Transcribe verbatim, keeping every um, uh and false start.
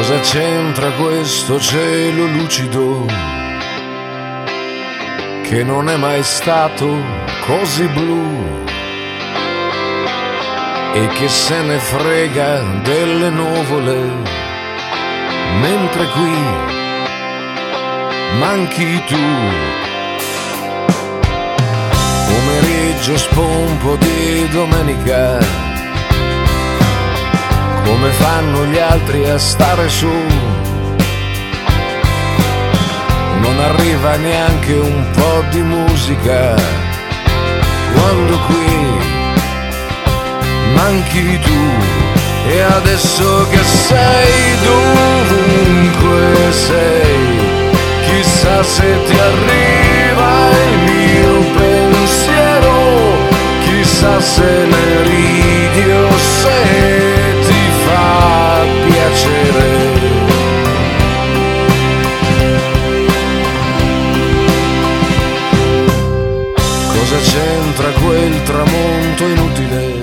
Cosa c'entra questo cielo lucido che non è mai stato così blu e che se ne frega delle nuvole, mentre qui manchi tu. Pomeriggio spompo di domenica, come fanno gli altri a stare su, non arriva neanche un po' di musica, quando qui manchi tu. E adesso che sei dovunque sei, chissà se ti arriva il mio pensiero, chissà se ne ridi o se ti fa piacere. Cosa c'entra quel tramonto inutile